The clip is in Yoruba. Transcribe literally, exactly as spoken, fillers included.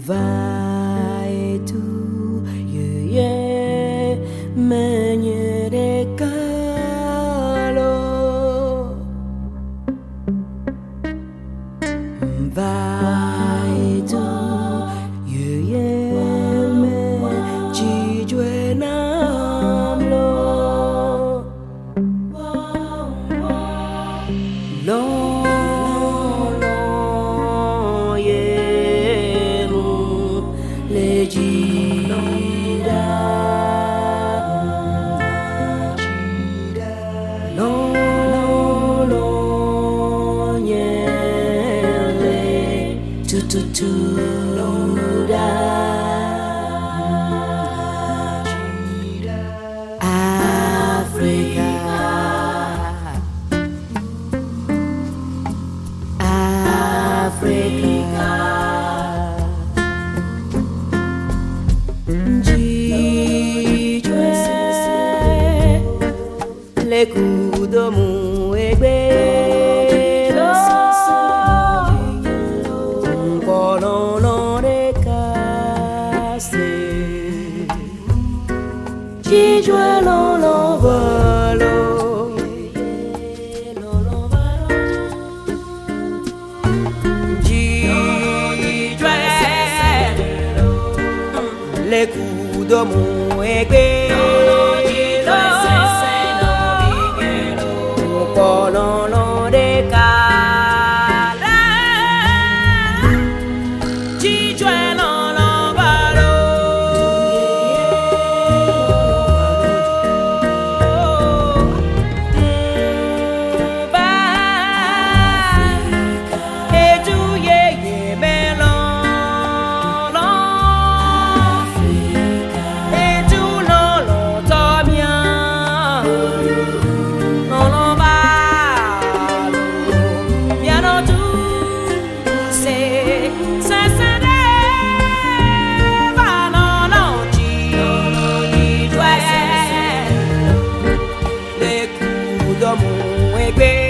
vai tu ye ye menye de calo vai tu ye ye me chi jwe nam lo lo tu tu tu da Africa Africa jijwe le kudo mu egbe Jijwe lo lo valo Jijwe le kudo mu egbe Kololo de kala Jijwe lo lo valo Egbe